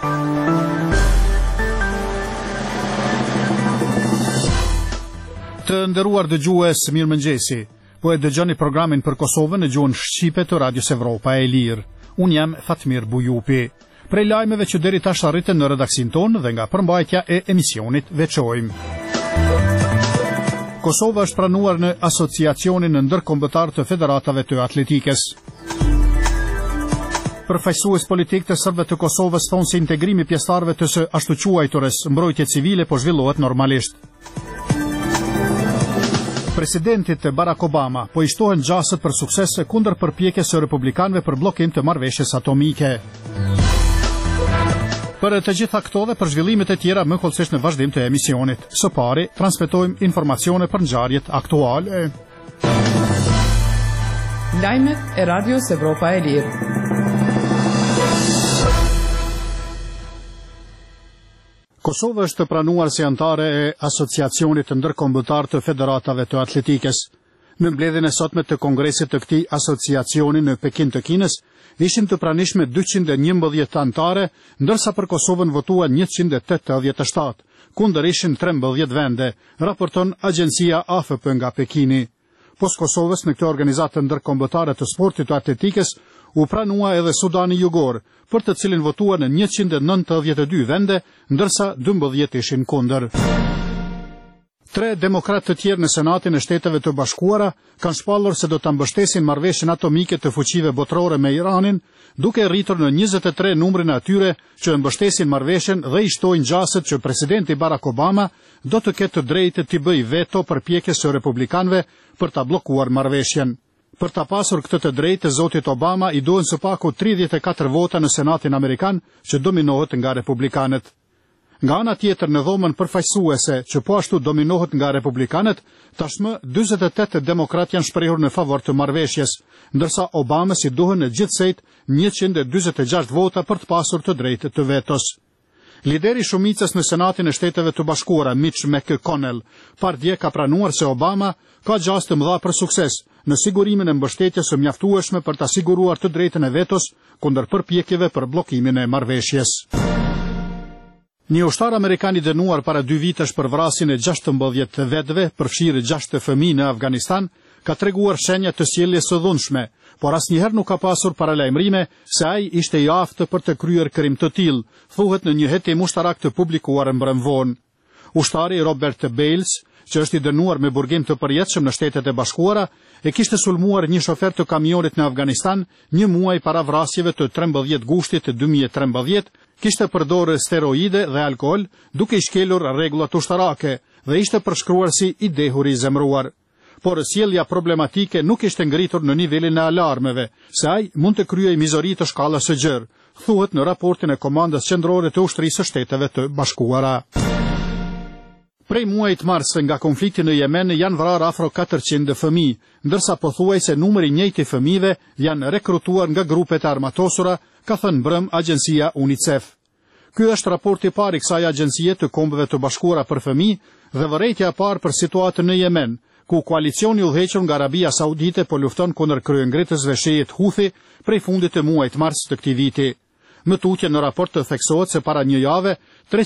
Të nderuar dëgjues, mirëmëngjesi. Po e dëgjoni programin për Kosovën në gjuhën shqipe të Radios Evropa e Lirë. Unë jam Fatmir Bujupi. Prej lajmeve që deri tash arritën në redaksin tonë dhe nga përmbajtja e emisionit veçojmë. Kosova është pranuar në asociacionin ndërkombëtar të federatave të atletikës. Përfaqësues politik të serbëve të Kosovës thonë se integrimi i pjesëtarëve të së ashtu quajturës mbrojtje civile po zhvillohet normalisht. Presidentit Barack Obama po i shtohen gjasët për sukses kundër përpjekjes së republikanëve për bllokim të marrëveshjes atomike. Për të gjitha këto dhe për zhvillimet e tjera më kollësisht në vazhdim të emisionit. Së pari, transmetojmë informacione për ngjarjet aktuale. Lajmet e Radios Evropa e Lirë. Kosova është pranuar si antare e asociacionit ndërkombëtar të federatave të atletikës. Në mbledhjen e sotme të kongresit të këtij asociacioni në Pekin të Kinës, ishin të pranishme 211 antare, ndërsa për Kosovën votuan 187, kundër ishin 13 vende, raporton agjencia AFP nga Pekini. Pos Kosovës në këtë organizatë ndërkombëtare të sportit të atletikës u pranua edhe Sudani Jugor, për të cilin votuan në 192 vende, ndërsa 12 ishin kundër. 3 demokratë të tjerë në Senatin e Shteteve të Bashkuara kanë shpallur se do ta mbështesin marrëveshjen atomike të fuqive botërore me Iranin, duke rritur në 23 numrin e atyre që e mbështesin marrëveshjen dhe i shtojnë gjasët që presidenti Barack Obama do të ketë të drejtë të bëjë veto përpjekjes së republikanëve për ta bllokuar marrëveshjen. Për ta pasur këtë të drejtë, zotit Obama i duhen së paku 34 vota në Senatin Amerikan që dominohet nga republikanët. Nga ana tjetër në dhomën përfaqësuese që po ashtu dominohet nga republikanët, tashmë 48 demokrat janë shprehur në favor të marrëveshjes, ndërsa Obamës i duhen në gjithsejt 146 vota për të pasur të drejtë të vetos. Lideri i shumicës në Senatin e Shteteve të Bashkuara, Mitch McConnell, pardje ka pranuar se Obama ka gjasë të mëdha për sukses në sigurimin e mbështetjes së mjaftueshme për ta siguruar të drejtën e vetos kundër përpjekjeve për bllokimin e marrëveshjes. Një ushtar amerikan i dënuar para 2 vitesh për vrasjen e 16 vetëve, përfshirë 6 fëmijë në Afganistan, ka treguar shenja të sjelljes së dhunshme, por asnjëherë nuk ka pasur paralajmërime se ai ishte i aftë për të kryer krim të tillë, thuhet në një hetim ushtarak të publikuar mbrëmvon. Ushtari Robert Bales, që është i dënuar me burgim të përjetshëm në Shtetet e Bashkuara, e kishte sulmuar një shofer të kamionit në Afganistan një muaj para vrasjeve të 13 gushtit të 2013, kishte përdorë steroide dhe alkool, duke i shkelur rregullat ushtarake dhe ishte përshkruar si i dehur i zemruar. Por sjellja problematike nuk ishte ngritur në nivelin e alarmeve, se ai mund të kryej mizori të shkallës së gjerë, thuhet në raportin e Komandës Qendrore të Ushtrisë së Shteteve të Bashkuara. Prej muajit mars nga konflikti në Yemen janë vrarë afro 400 fëmijë, ndërsa pothuajse numri i njëjtë i fëmijëve janë rekrutuar nga grupet e armatosura, ka thënë mbrëm agjencia UNICEF. Ky është raporti i parë i kësaj agjencie të Kombeve të Bashkuara për fëmijë dhe vërejtja e parë për situatën në Yemen, ku koalicioni udhëhequr nga Arabia Saudite po lufton kundër kryengritësve shiit Houthi prej fundit të muajit mars të këtij viti. Më tutje në raport të theksohet se para një jave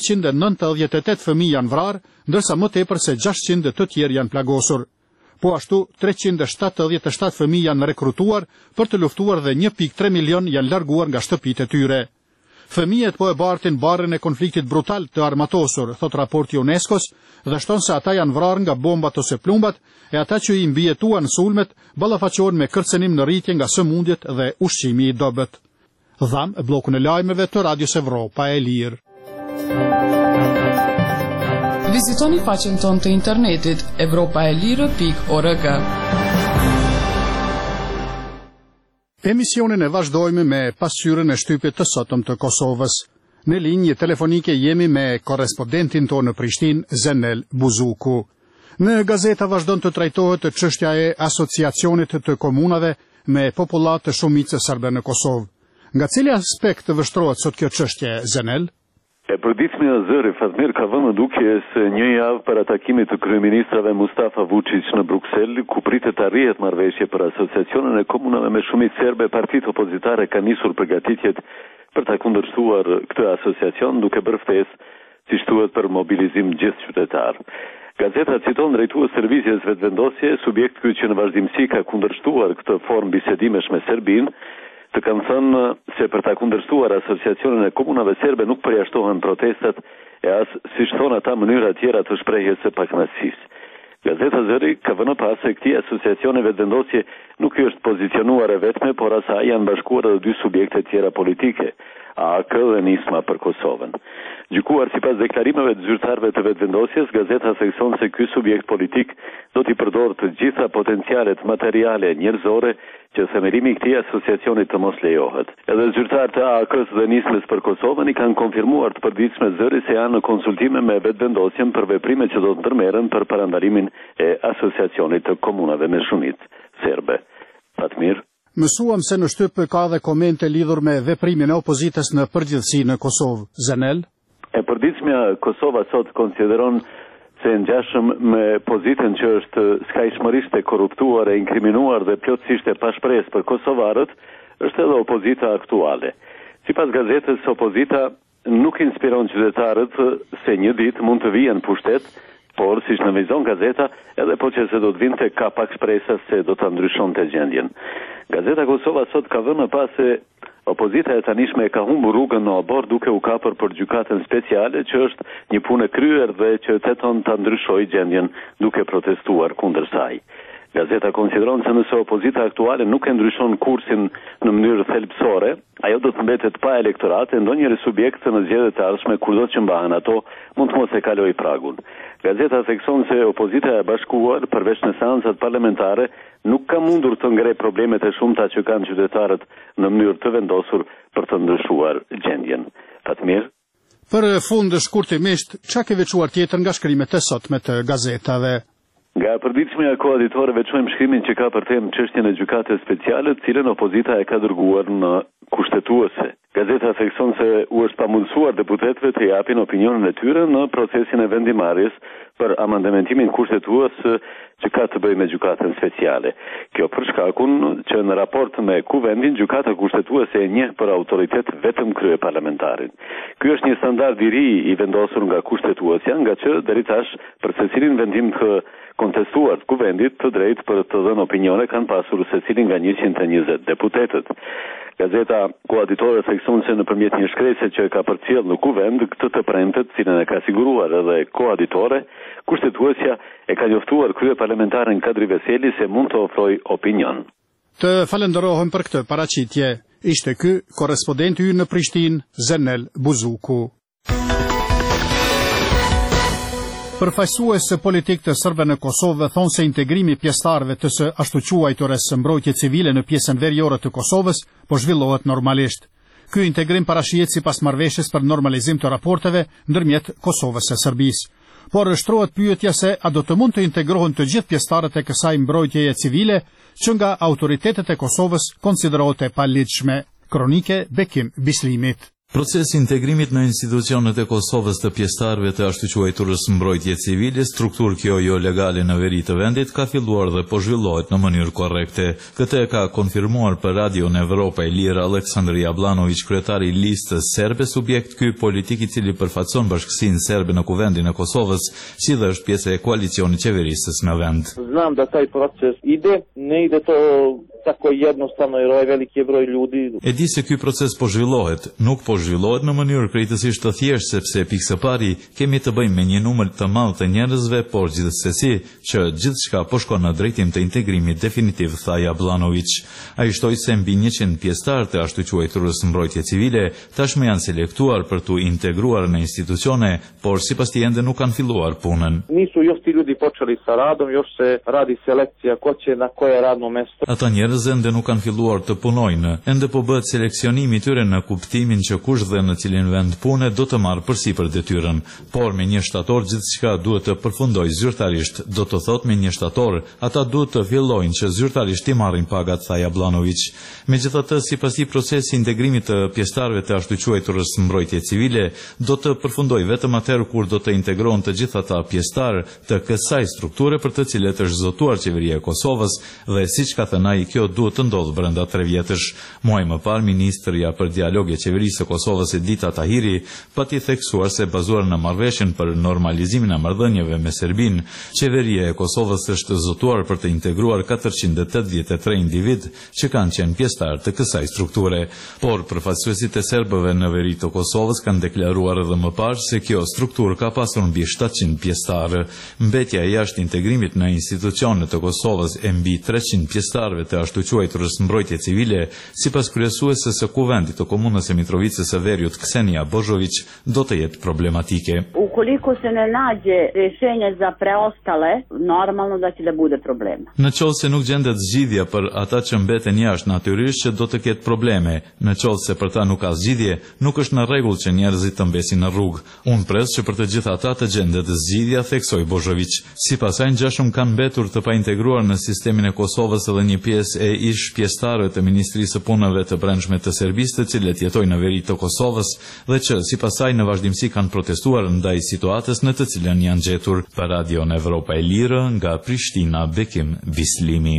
398 fëmijë janë vrarë, ndërsa më tepër se 600 të tjerë janë plagosur. Po ashtu 377 fëmijë janë rekrutuar për të luftuar dhe 1.3 milion janë larguar nga shtëpitë e tyre. Fëmijët po e bartin barrën e konfliktit brutal të armatosur, thot raporti UNESCO-s, dhe shton se ata janë vrarë nga bombat ose plumbat, e ata që i mbijetuan sulmet ballafaqohen me kërcenim në rritje nga sëmundjet dhe ushqimi i dobët. Dham bllokun e lajmeve të Radios Evropa e Lirë. Vizitoni faqen tonë të internetit evropaelire.org. Emisionin e vazhdojmë me pasqyrën e shtypit të sotëm të Kosovës. Në linjë telefonike jemi me korrespondentin tonë në Prishtinë, Zenel Buzuku. Në gazeta vazhdon të trajtohet çështja e asociacionit të komunave me popullat të shumicës serbe në Kosovë. Nga cili aspekt të vështrohet sot kjo çështje, Zenel? Përditmi e zëri, Fatmir, ka vënë dukje se një javë para takimit të kryeministrave Mustafa Vučić në Bruksel, ku pritet të arrihet marrëveshje për asociacionin e komunave me shumicë serbe, partitë opozitare ka nisur përgatitjet për ta kundërshtuar këtë asociacion duke bërë ftesë, siç thuhet, për mobilizim gjithë qytetar. Gazeta citon drejtues servicjes vetëvendosje, subjekt ky që në vazhdimsi ka kundërshtuar këtë formë bisedimesh me Serbinë, të kanë thënë se për ta kundërshtuar asociacionin e komunave serbe nuk përjashtohen protestat e as, siç thonë ata, mënyra tjera të shprehjes së pakënaqësisë. Gazeta Zëri ka vënë pas se këtij asociacioni vetëvendosje nuk është pozicionuar e vetme, por asaj janë bashkuar edhe dy subjekte tjera politike, AK dhe Nisma për Kosovën. Gjykuar sipas deklarimeve të zyrtarëve të vetëvendosjes, gazeta thekson se ky subjekt politik do t'i përdorë të gjitha potencialet materiale njerëzore që themelimi i këtij asociacioni të mos lejohet. Edhe zyrtarët e AK-s dhe Nismës për Kosovën i kanë konfirmuar të përditshme Zëri se janë në konsultime me vetëvendosjen për veprimet që do të ndërmerren për parandalimin e asociacionit të komunave me shumicë serbe. Fatmir. Mësuam se në shtyp ka dhe komente lidhur me veprimin e opozitës në përgjithësi në Kosovë. Zenel? E përditshmja Kosova sot konsideron se ngjashëm me pozitën që është skajshmërisht e korruptuar, e inkriminuar dhe plotësisht e pashpresë për kosovarët, është edhe opozita aktuale. Sipas gazetës, opozita nuk inspiron qytetarët se një ditë mund të vijnë pushtet, por siç në vizon gazeta, edhe po që se do të vinte ka pak shpresa se do ta ndryshonte gjendjen. Gazeta Kosova sot ka vënë pas se opozita e tanishme ka humbur rrugën në obor duke u kapur për gjykatën speciale, që është një punë e kryer dhe që tenton ta ndryshojë gjendjen duke protestuar kundër saj. Gazeta konsideron se nëse opozita aktuale nuk e ndryshon kursin në mënyrë thelbësore, ajo do të mbetet pa elektorat e ndonjëri subjekt në zgjedhjet e ardhshme, kurdo që mbahen ato, mund të mos e kalojë pragun. Gazeta thekson se opozita e bashkuar, përveç në seancat parlamentare, nuk ka mundur të ngre problemet e shumta që kanë qytetarët në mënyrë të vendosur për të ndryshuar gjendjen. Fatmir. Për fund shkurtimisht, çka ke veçuar tjetër nga shkrimet e sotme të gazetave? Nga përditshmja e koeditorëve çojmë shkrimin që ka për temë çështjen e gjykatës speciale, të cilën opozita e ka dërguar në kushtetuese. Gazeta thekson se u është pamundësuar deputetëve të japin opinionin e tyre në procesin e vendimarrjes për amandementimin kushtetues që ka të bëjë me gjykatën speciale. Kjo për shkakun që në raport me kuvendin, gjykata kushtetuese e njeh për autoritet vetëm kryeparlamentarin. Ky është një standard i ri i vendosur nga kushtetuesja, nga që deri tash për secilin vendim të kontestuar të kuvendit të drejtë për të dhënë opinione kanë pasur secili nga 120 deputetët. Gazeta koeditore thekson se nëpërmjet një shkrese që ka përcjell në kuvend këtë të premtet, cilën e ka siguruar edhe koeditore, kushtetuesja e ka njoftuar kryeparlamentarin Kadri Veseli se mund të ofrojë opinion. Të falenderohem për këtë paraqitje. Ishte ky korrespondenti ynë në Prishtinë, Zenel Buzuku. Përfaqësues politik të serbëve në Kosovë thonë se integrimi pjesëtarëve të së ashtu quajtures së mbrojtje civile në pjesën veriore të Kosovës po zhvillohet normalisht. Ky integrim parashihet sipas marrëveshjes për normalizim të raporteve ndërmjet Kosovës e Serbisë. Por shtrohet pyetja se a do të mund të integrohen të gjithë pjesëtarët e kësaj mbrojtjeje civile që nga autoritetet e Kosovës konsiderohet e palidhshme. Kronike Bekim Bislimit. Procesi integrimit në institucionet e Kosovës të pjesëtarëve të ashtu quajturës mbrojtje civile, strukturë kjo jo legale në veri të vendit, ka filluar dhe po zhvillohet në mënyrë korrekte. Këtë e ka konfirmuar për Radio në Evropa e Lirë Aleksandr Jablanović, kryetari i listës serbe, subjekt ky politik i cili përfaqëson bashkësinë serbe në kuvendin e Kosovës, si dhe është pjesë e koalicionit qeverisës në vend. Znam da taj proces ide, ne ide to tako jednostavno jer ovaj veliki broj ljudi. E di se ky proces po zhvillohet, nuk po zhvillohet në mënyrë krejtësisht të thjeshtë, sepse pikë së pari kemi të bëjmë me një numër të madh të njerëzve, por gjithsesi që gjithçka po shkon në drejtim të integrimit definitiv, tha Jablanović. Ai shtoi se mbi 100 pjesëtar të ashtu quajturës mbrojtje civile tashmë janë selektuar për tu integruar në institucione, por sipas tij ende nuk kanë filluar punën. Nisu još ti ljudi počeli sa radom, još se radi selekcija ko će na koje radno mesto. Ata njerëz ende nuk kanë filluar të punojnë, ende po bëhet seleksionimi i tyre në kuptimin që kush dhe në cilin vend pune do të marrë përsipër detyrën, por me 1 shtator gjithçka duhet të përfundojë zyrtarisht, do të thotë me 1 shtator, ata duhet të fillojnë që zyrtarisht i marrin pagat, tha Jablanović. Megjithatë, sipas i procesi integrimit të pjesëtarëve të ashtu quajturës mbrojtje civile do të përfundojë vetëm atëherë kur do të integrohen të gjithë ata pjesëtar të kësaj strukture për të cilët është zotuar qeveria e Kosovës dhe siç ka thënë ai, kjo kjo duhet të ndodhë brenda 3 vjetësh. Muaj më parë, ministrja për dialog e qeverisë së Kosovës Edita Tahiri pati theksuar se bazuar në marrëveshjen për normalizimin e marrëdhënieve me Serbinë, qeveria e Kosovës është zotuar për të integruar 483 individ që kanë qenë pjesëtar të kësaj strukture. Por përfaqësuesit e serbëve në veri të Kosovës kanë deklaruar edhe më parë se kjo strukturë ka pasur mbi 700 pjesëtarë. Mbetja e jashtë integrimit në institucionet të Kosovës e mbi 300 pjesëtarëve të ashtu quajturës mbrojtje civile, sipas kryesueses së kuvendit të komunës e Mitrovicës së Veriut Ksenia Božović, do të jetë problematike. Ukoliko se ne nađe rješenje za preostale, normalno da će da bude problem. Në qoftë se nuk gjendet zgjidhja për ata që mbeten jashtë, natyrisht që do të ketë probleme. Në qoftë se për ta nuk ka zgjidhje, nuk është në rregull që njerëzit të mbesin në rrugë. Unë pres që për të gjithë ata të gjendet zgjidhja, theksoi Božović. Sipas saj, ngjashëm kanë mbetur të paintegruar në sistemin e Kosovës edhe një pjesë e ish pjesëtarëve të Ministrisë së Punëve të Brendshme të Serbisë, të cilët jetojnë në veri të Kosovës dhe që sipas saj në vazhdimsi kanë protestuar ndaj situatës në të cilën janë gjetur. Për Radion Evropa e Lirë, nga Prishtina, Bekim Bislimi.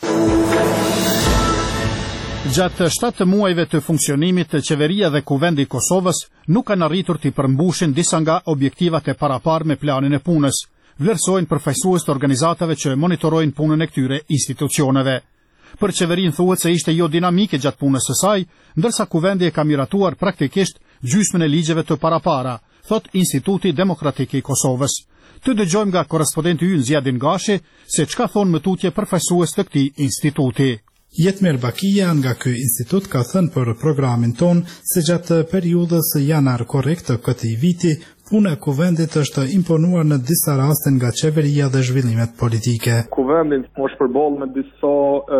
Gjatë 7 muajve të funksionimit, qeveria dhe kuvendi i Kosovës nuk kanë arritur të përmbushin disa nga objektivat e paraparë me planin e punës, vlerësojnë përfaqësues të organizatave që monitorojnë punën e këtyre institucioneve. Për qeverinë thuhet se ishte jo dinamike gjatë punës së saj, ndërsa kuvendi e ka miratuar praktikisht gjysmën e ligjeve të parapara, thot Instituti Demokratik i Kosovës. Të dëgjojmë nga korrespondenti ynë Zjadin Gashi se çka thonë më tutje përfaqësues të këtij instituti. Jetmir Bakia nga ky institut ka thënë për programin ton se gjatë periudhës janar korrekt të këtij viti, puna e kuvendit është imponuar në disa raste nga qeveria dhe zhvillimet politike. Kuvendi është përballë me disa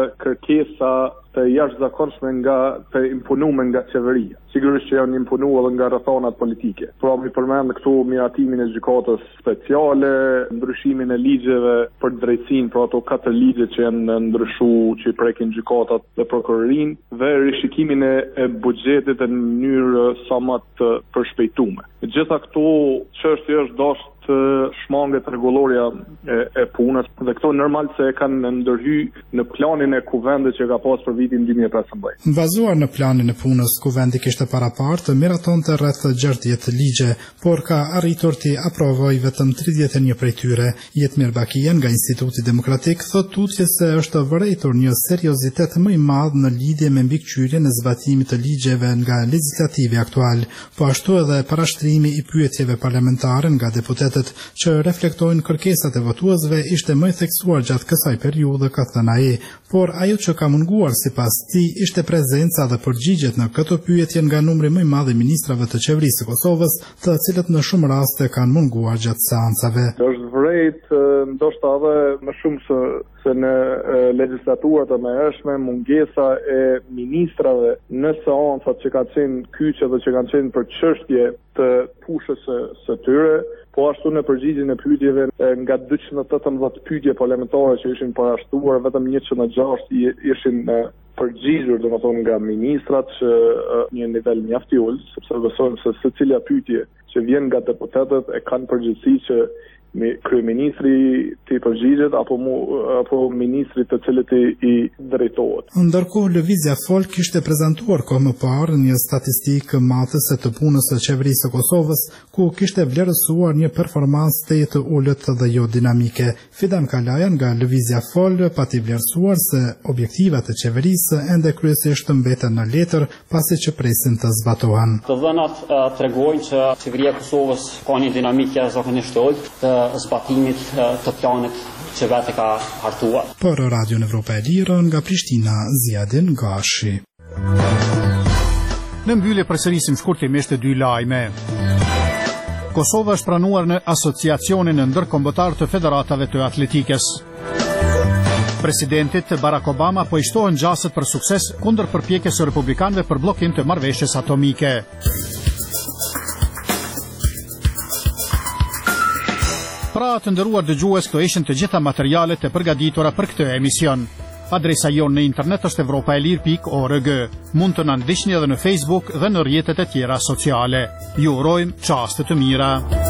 kërkesa të jashtëzakonshme nga të imponuar nga qeveria. Sigurisht që janë imponuar edhe nga rrethonat politike. Pra mi përmend këtu miratimin e gjykatës speciale, ndryshimin e ligjeve për drejtsinë, pra ato 4 ligje që janë ndryshuar që prekin gjykatat dhe prokurorinë, dhe rishikimin e buxhetit në mënyrë sa më të përshpejtuar. Gjitha këto çështje është dashur të shmanget rregulloria e punës dhe këto normal se e kanë ndërhy në planin e kuvendit që ka pas për vitin 2015. Bazuar në planin e punës, kuvendi kishte paraparë të miratonte rreth 60 ligje, por ka arritur të aprovoj vetëm 31 prej tyre. Jetmir Bakia nga Instituti Demokratik thot tutje se është vërejtur një seriozitet më i madh në lidhje me mbikëqyrjen e zbatimit të ligjeve nga legislativi aktual, po ashtu edhe parashtrimi i pyetjeve parlamentare nga deputetët që reflektojnë kërkesat e votuesve ishte më i theksuar gjatë kësaj periudhe, ka thënë ai, por ajo që ka munguar sipas tij ishte prezenca dhe përgjigjet në këto pyetje nga numri më i madh i ministrave të qeverisë së Kosovës, të cilët në shumë raste kanë munguar gjatë seancave. Është vërejt ndoshta edhe më shumë se në legislaturat e mëhershme mungesa e ministrave në seancat që kanë qenë kyçe dhe që kanë qenë për çështje të pushës së tyre, po ashtu në përgjigjen e pyetjeve nga 218 pyetje parlamentare që ishin parashtuar, vetëm 106 ishin përgjigjur, domethënë nga ministrat që një nivel mjaft i ulët, sepse besojmë se secila pyetje që vjen nga deputetët e kanë përgjegjësi që kryeministri të përgjigjet apo ministri të cilët i drejtohet. Ndërkohë Lëvizja Folk kishte prezantuar kohë më parë një statistikë matëse të punës së qeverisë së Kosovës, ku kishte vlerësuar një performancë të jetë ulët dhe jo dinamike. Fidan Kalaja nga Lëvizja Folk pati vlerësuar se objektivat e qeverisë ende kryesisht mbeten në letër, pasi që presin të zbatohen. Të dhënat tregojnë që qeveria e Kosovës ka një dinamike zakonisht të ulët të zbatimit të planit që vetë ka hartuar. Për Radion Evropa e Lirë nga Prishtina, Zjadin Gashi. Në mbyllje përsërisim shkurtimisht 2 lajme. Kosova është pranuar në asociacionin ndërkombëtar të federatave të atletikës. Presidentit Barack Obama po i shtohen gjasët për sukses kundër përpjekjes së republikanëve për bllokim të marrëveshjes atomike. Pra të nderuar dëgjues, këto ishin të gjitha materialet e përgatitura për këtë emision. Adresa jonë në internet është evropaelir.org. Mund të na ndiqni edhe në Facebook dhe në rrjetet e tjera sociale. Ju urojmë çaste të mira.